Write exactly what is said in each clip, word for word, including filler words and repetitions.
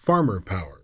Farmer Power.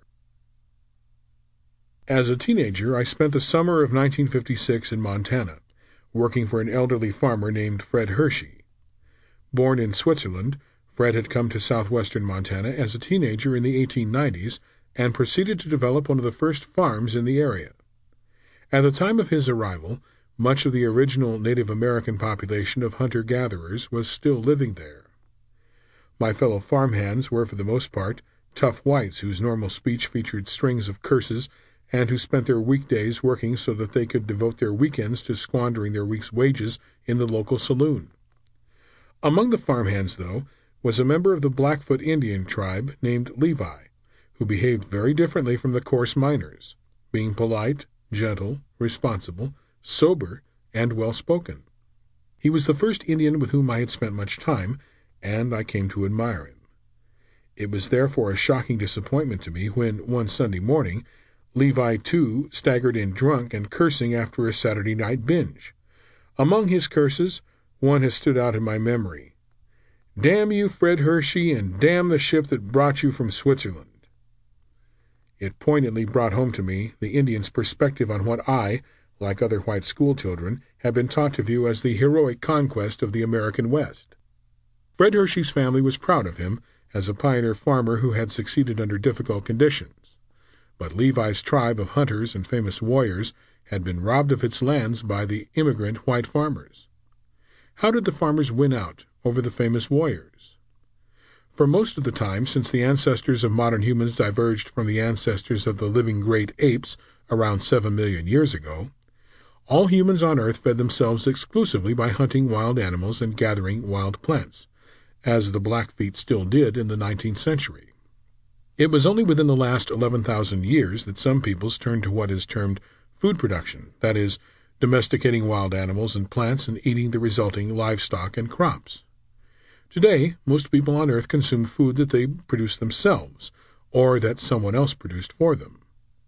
As a teenager, I spent the summer of nineteen fifty-six in Montana, working for an elderly farmer named Fred Hershey. Born in Switzerland, Fred had come to southwestern Montana as a teenager in the eighteen nineties and proceeded to develop one of the first farms in the area. At the time of his arrival, much of the original Native American population of hunter-gatherers was still living there. My fellow farmhands were, for the most part, tough whites whose normal speech featured strings of curses and who spent their weekdays working so that they could devote their weekends to squandering their week's wages in the local saloon. Among the farmhands, though, was a member of the Blackfoot Indian tribe named Levi, who behaved very differently from the coarse miners, being polite, gentle, responsible, sober, and well-spoken. He was the first Indian with whom I had spent much time, and I came to admire him. It was therefore a shocking disappointment to me when, one Sunday morning, Levi, too, staggered in drunk and cursing after a Saturday night binge. Among his curses, one has stood out in my memory. "Damn you, Fred Hershey, and damn the ship that brought you from Switzerland." It poignantly brought home to me the Indian's perspective on what I, like other white schoolchildren, had been taught to view as the heroic conquest of the American West. Fred Hershey's family was proud of him as a pioneer farmer who had succeeded under difficult conditions. But Levi's tribe of hunters and famous warriors had been robbed of its lands by the immigrant white farmers. How did the farmers win out over the famous warriors? For most of the time since the ancestors of modern humans diverged from the ancestors of the living great apes around seven million years ago, all humans on Earth fed themselves exclusively by hunting wild animals and gathering wild plants, as the Blackfeet still did in the nineteenth century. It was only within the last eleven thousand years that some peoples turned to what is termed food production, that is, domesticating wild animals and plants and eating the resulting livestock and crops. Today, most people on Earth consume food that they produce themselves, or that someone else produced for them.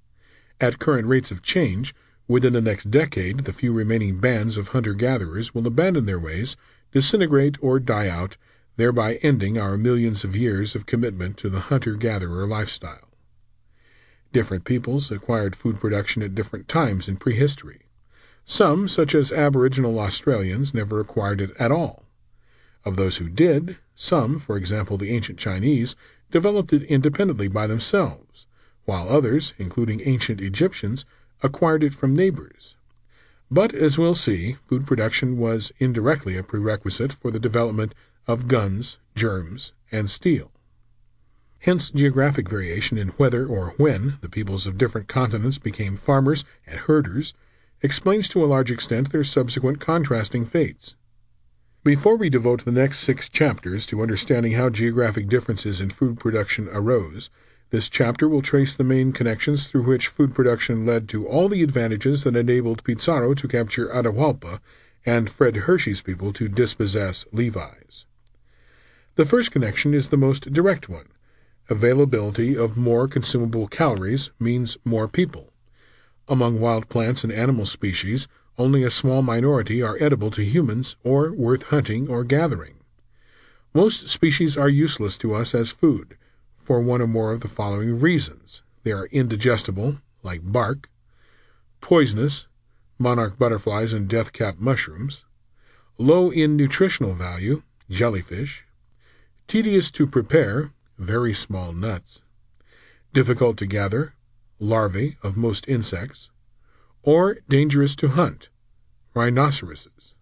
At current rates of change, within the next decade, the few remaining bands of hunter-gatherers will abandon their ways, disintegrate, or die out, thereby ending our millions of years of commitment to the hunter-gatherer lifestyle. Different peoples acquired food production at different times in prehistory. Some, such as Aboriginal Australians, never acquired it at all. Of those who did, some, for example the ancient Chinese, developed it independently by themselves, while others, including ancient Egyptians, acquired it from neighbors. But, as we'll see, food production was indirectly a prerequisite for the development of guns, germs, and steel. Hence geographic variation in whether or when the peoples of different continents became farmers and herders explains to a large extent their subsequent contrasting fates. Before we devote the next six chapters to understanding how geographic differences in food production arose, this chapter will trace the main connections through which food production led to all the advantages that enabled Pizarro to capture Atahualpa and Fred Hershey's people to dispossess Levi's. The first connection is the most direct one. Availability of more consumable calories means more people. Among wild plants and animal species, only a small minority are edible to humans or worth hunting or gathering. Most species are useless to us as food, for one or more of the following reasons. They are indigestible, like bark; poisonous, monarch butterflies and death-cap mushrooms; low in nutritional value, jellyfish; tedious to prepare, very small nuts; difficult to gather, larvae of most insects; or dangerous to hunt, rhinoceroses.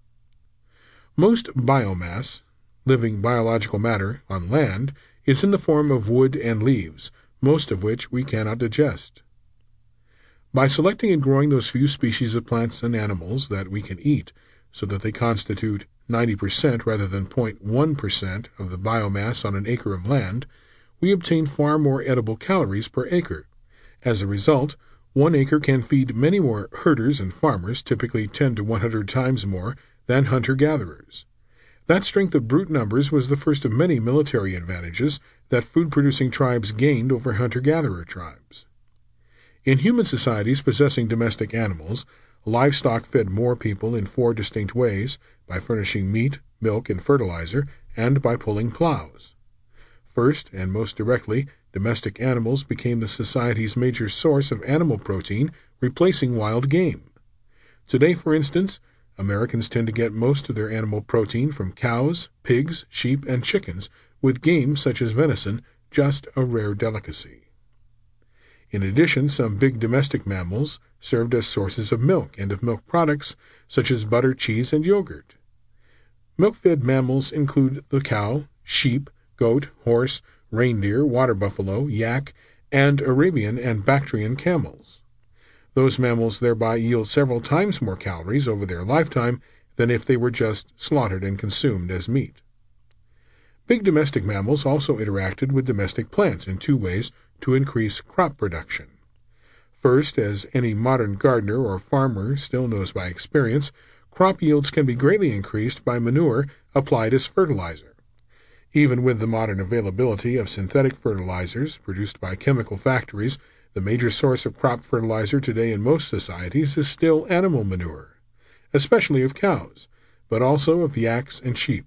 Most biomass, living biological matter, on land is in the form of wood and leaves, most of which we cannot digest. By selecting and growing those few species of plants and animals that we can eat, so that they constitute ninety percent rather than zero point one percent of the biomass on an acre of land, we obtain far more edible calories per acre. As a result, one acre can feed many more herders and farmers, typically ten to one hundred times more, than hunter-gatherers. That strength of brute numbers was the first of many military advantages that food-producing tribes gained over hunter-gatherer tribes. In human societies possessing domestic animals, livestock fed more people in four distinct ways: by furnishing meat, milk, and fertilizer, and by pulling plows. First, and most directly, domestic animals became the society's major source of animal protein, replacing wild game. Today, for instance, Americans tend to get most of their animal protein from cows, pigs, sheep, and chickens, with game such as venison just a rare delicacy. In addition, some big domestic mammals served as sources of milk and of milk products such as butter, cheese, and yogurt. Milk-fed mammals include the cow, sheep, goat, horse, reindeer, water buffalo, yak, and Arabian and Bactrian camels. Those mammals thereby yield several times more calories over their lifetime than if they were just slaughtered and consumed as meat. Big domestic mammals also interacted with domestic plants in two ways to increase crop production. First, as any modern gardener or farmer still knows by experience, crop yields can be greatly increased by manure applied as fertilizer. Even with the modern availability of synthetic fertilizers produced by chemical factories, the major source of crop fertilizer today in most societies is still animal manure, especially of cows, but also of yaks and sheep.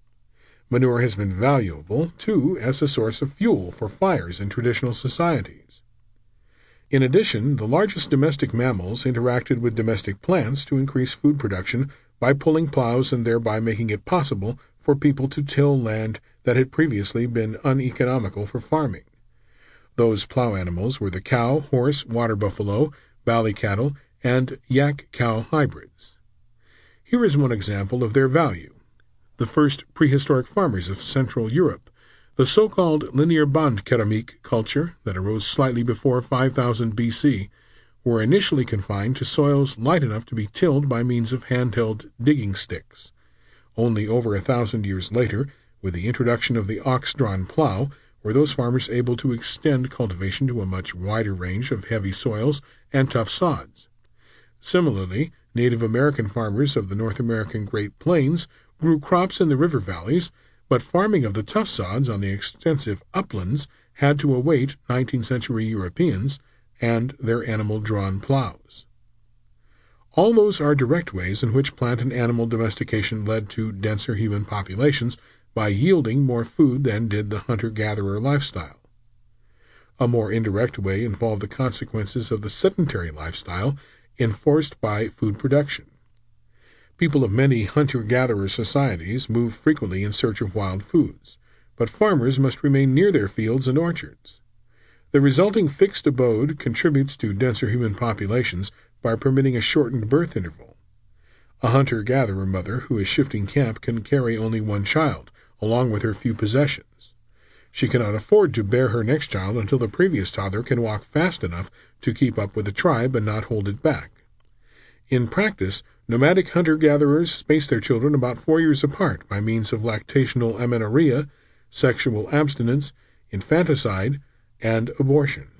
Manure has been valuable, too, as a source of fuel for fires in traditional societies. In addition, the largest domestic mammals interacted with domestic plants to increase food production by pulling plows and thereby making it possible for people to till land that had previously been uneconomical for farming. Those plow animals were the cow, horse, water buffalo, valley cattle, and yak-cow hybrids. Here is one example of their value. The first prehistoric farmers of Central Europe, the so-called linear band ceramique culture that arose slightly before five thousand B C, were initially confined to soils light enough to be tilled by means of handheld digging sticks. Only over a thousand years later, with the introduction of the ox-drawn plow, were those farmers able to extend cultivation to a much wider range of heavy soils and tough sods. Similarly, Native American farmers of the North American Great Plains grew crops in the river valleys, but farming of the tough sods on the extensive uplands had to await nineteenth century Europeans and their animal-drawn plows. All those are direct ways in which plant and animal domestication led to denser human populations by yielding more food than did the hunter-gatherer lifestyle. A more indirect way involved the consequences of the sedentary lifestyle enforced by food production. People of many hunter-gatherer societies move frequently in search of wild foods, but farmers must remain near their fields and orchards. The resulting fixed abode contributes to denser human populations by permitting a shortened birth interval. A hunter-gatherer mother who is shifting camp can carry only one child, along with her few possessions. She cannot afford to bear her next child until the previous toddler can walk fast enough to keep up with the tribe and not hold it back. In practice, nomadic hunter-gatherers space their children about four years apart by means of lactational amenorrhea, sexual abstinence, infanticide, and abortion.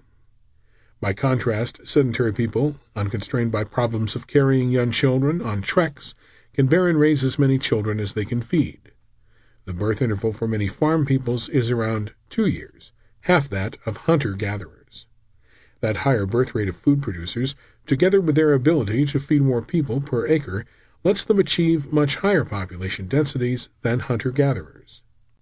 By contrast, sedentary people, unconstrained by problems of carrying young children on treks, can bear and raise as many children as they can feed. The birth interval for many farm peoples is around two years, half that of hunter-gatherers. That higher birth rate of food producers, together with their ability to feed more people per acre, lets them achieve much higher population densities than hunter-gatherers.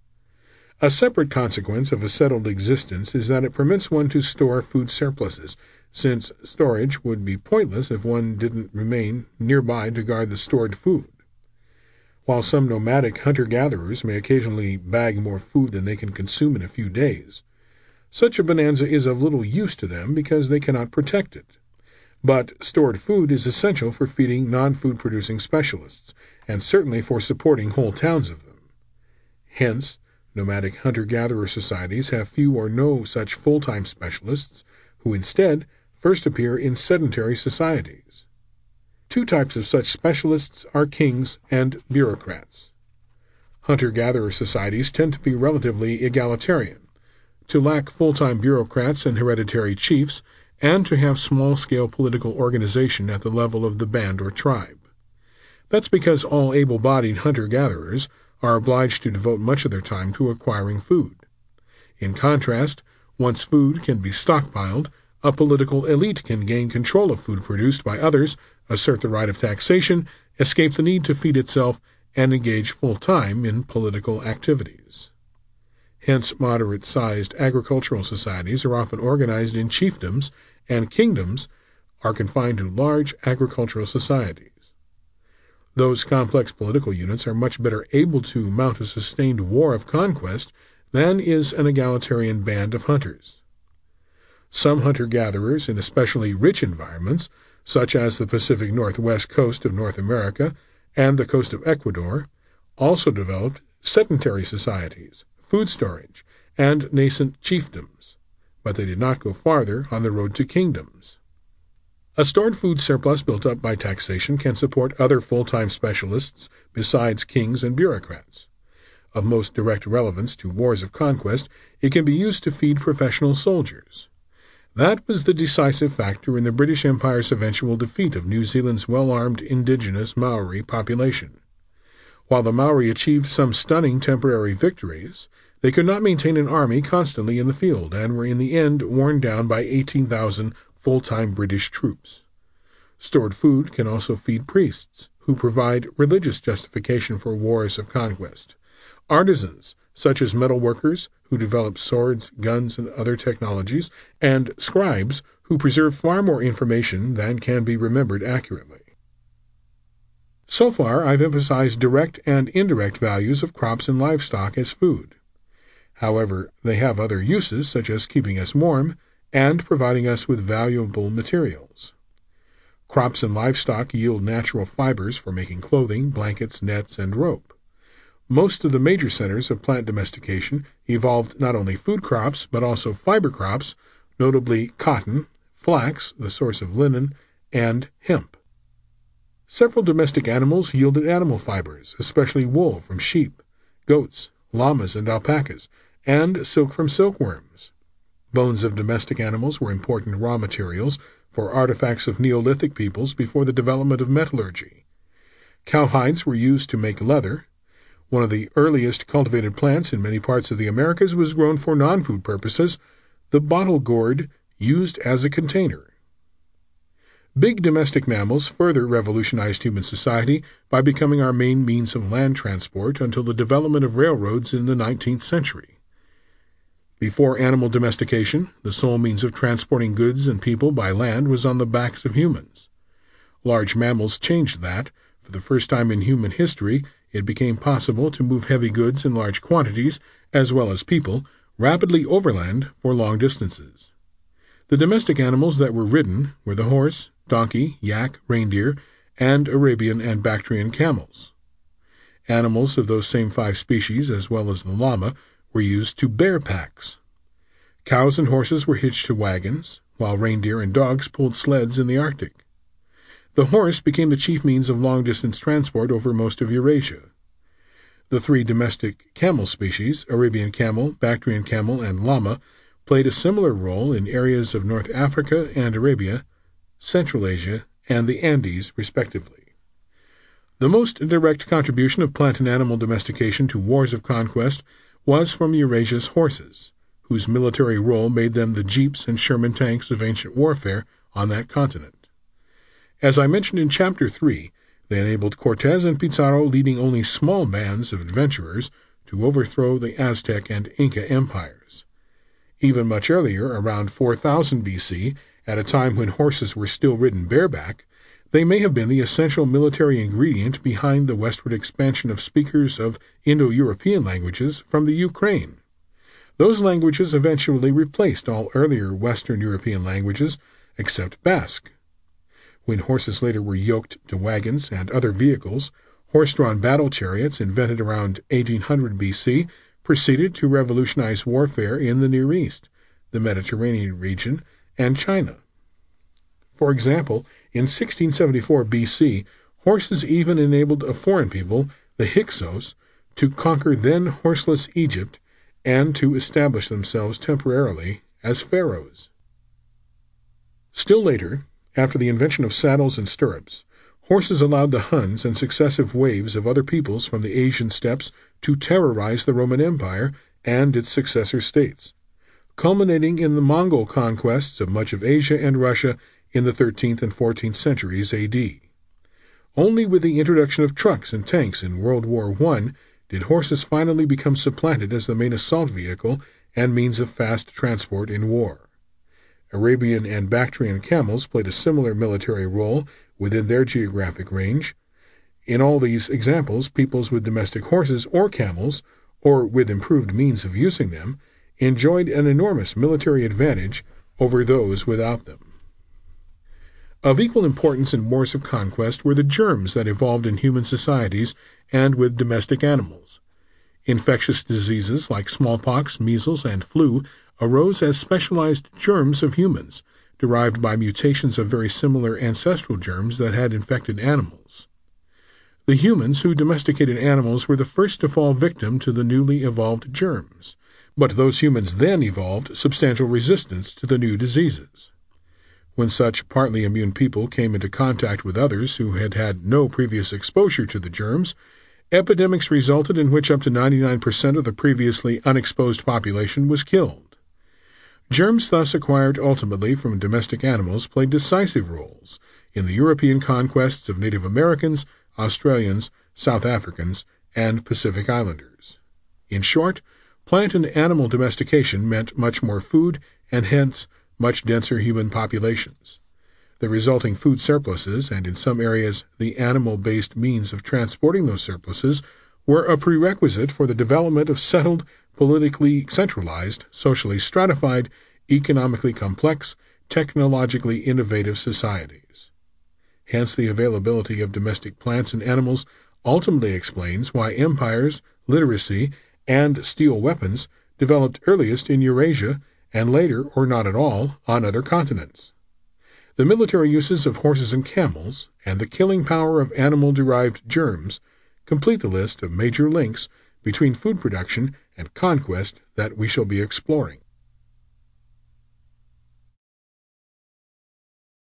A separate consequence of a settled existence is that it permits one to store food surpluses, since storage would be pointless if one didn't remain nearby to guard the stored food. While some nomadic hunter-gatherers may occasionally bag more food than they can consume in a few days, such a bonanza is of little use to them because they cannot protect it. But stored food is essential for feeding non-food producing specialists, and certainly for supporting whole towns of them. Hence, nomadic hunter-gatherer societies have few or no such full-time specialists, who instead first appear in sedentary societies. Two types of such specialists are kings and bureaucrats. Hunter-gatherer societies tend to be relatively egalitarian, to lack full-time bureaucrats and hereditary chiefs, and to have small-scale political organization at the level of the band or tribe. That's because all able-bodied hunter-gatherers are obliged to devote much of their time to acquiring food. In contrast, once food can be stockpiled, a political elite can gain control of food produced by others, assert the right of taxation, escape the need to feed itself, and engage full-time in political activities. Hence, moderate-sized agricultural societies are often organized in chiefdoms, and kingdoms are confined to large agricultural societies. Those complex political units are much better able to mount a sustained war of conquest than is an egalitarian band of hunters. Some hunter-gatherers in especially rich environments, such as the Pacific Northwest coast of North America and the coast of Ecuador, also developed sedentary societies, food storage, and nascent chiefdoms, but they did not go farther on the road to kingdoms. A stored food surplus built up by taxation can support other full-time specialists besides kings and bureaucrats. Of most direct relevance to wars of conquest, it can be used to feed professional soldiers. That was the decisive factor in the British Empire's eventual defeat of New Zealand's well-armed indigenous Maori population. While the Maori achieved some stunning temporary victories, they could not maintain an army constantly in the field and were in the end worn down by eighteen thousand full-time British troops. Stored food can also feed priests, who provide religious justification for wars of conquest, artisans, such as metalworkers, who develop swords, guns, and other technologies, and scribes, who preserve far more information than can be remembered accurately. So far, I've emphasized direct and indirect values of crops and livestock as food. However, they have other uses, such as keeping us warm and providing us with valuable materials. Crops and livestock yield natural fibers for making clothing, blankets, nets, and rope. Most of the major centers of plant domestication evolved not only food crops, but also fiber crops, notably cotton, flax, the source of linen, and hemp. Several domestic animals yielded animal fibers, especially wool from sheep, goats, llamas, and alpacas, and silk from silkworms. Bones of domestic animals were important raw materials for artifacts of Neolithic peoples before the development of metallurgy. Cowhides were used to make leather. One of the earliest cultivated plants in many parts of the Americas was grown for non-food purposes, the bottle gourd used as a container. Big domestic mammals further revolutionized human society by becoming our main means of land transport until the development of railroads in the nineteenth century. Before animal domestication, the sole means of transporting goods and people by land was on the backs of humans. Large mammals changed that. For the first time in human history, it became possible to move heavy goods in large quantities, as well as people, rapidly overland for long distances. The domestic animals that were ridden were the horse, donkey, yak, reindeer, and Arabian and Bactrian camels. Animals of those same five species, as well as the llama, were used to bear packs. Cows and horses were hitched to wagons, while reindeer and dogs pulled sleds in the Arctic. The horse became the chief means of long-distance transport over most of Eurasia. The three domestic camel species, Arabian camel, Bactrian camel, and llama, played a similar role in areas of North Africa and Arabia, Central Asia, and the Andes, respectively. The most direct contribution of plant and animal domestication to wars of conquest was from Eurasia's horses, whose military role made them the jeeps and Sherman tanks of ancient warfare on that continent. As I mentioned in Chapter three, they enabled Cortez and Pizarro, leading only small bands of adventurers, to overthrow the Aztec and Inca empires. Even much earlier, around four thousand B C, at a time when horses were still ridden bareback, they may have been the essential military ingredient behind the westward expansion of speakers of Indo-European languages from the Ukraine. Those languages eventually replaced all earlier Western European languages, except Basque. When horses later were yoked to wagons and other vehicles, horse-drawn battle chariots invented around eighteen hundred B C proceeded to revolutionize warfare in the Near East, the Mediterranean region, and China. For example, in sixteen seventy-four B C, horses even enabled a foreign people, the Hyksos, to conquer then horseless Egypt and to establish themselves temporarily as pharaohs. Still later, after the invention of saddles and stirrups, horses allowed the Huns and successive waves of other peoples from the Asian steppes to terrorize the Roman Empire and its successor states, culminating in the Mongol conquests of much of Asia and Russia in the thirteenth and fourteenth centuries A D. Only with the introduction of trucks and tanks in World War One did horses finally become supplanted as the main assault vehicle and means of fast transport in war. Arabian and Bactrian camels played a similar military role within their geographic range. In all these examples, peoples with domestic horses or camels, or with improved means of using them, enjoyed an enormous military advantage over those without them. Of equal importance in wars of conquest were the germs that evolved in human societies and with domestic animals. Infectious diseases like smallpox, measles, and flu arose as specialized germs of humans, derived by mutations of very similar ancestral germs that had infected animals. The humans who domesticated animals were the first to fall victim to the newly evolved germs, but those humans then evolved substantial resistance to the new diseases. When such partly immune people came into contact with others who had had no previous exposure to the germs, epidemics resulted in which up to ninety-nine percent of the previously unexposed population was killed. Germs thus acquired ultimately from domestic animals played decisive roles in the European conquests of Native Americans, Australians, South Africans, and Pacific Islanders. In short, plant and animal domestication meant much more food and hence much denser human populations. The resulting food surpluses, and in some areas the animal-based means of transporting those surpluses, were a prerequisite for the development of settled, politically centralized, socially stratified, economically complex, technologically innovative societies. Hence the availability of domestic plants and animals ultimately explains why empires, literacy, and steel weapons developed earliest in Eurasia and later, or not at all, on other continents. The military uses of horses and camels, and the killing power of animal-derived germs, complete the list of major links between food production and conquest that we shall be exploring.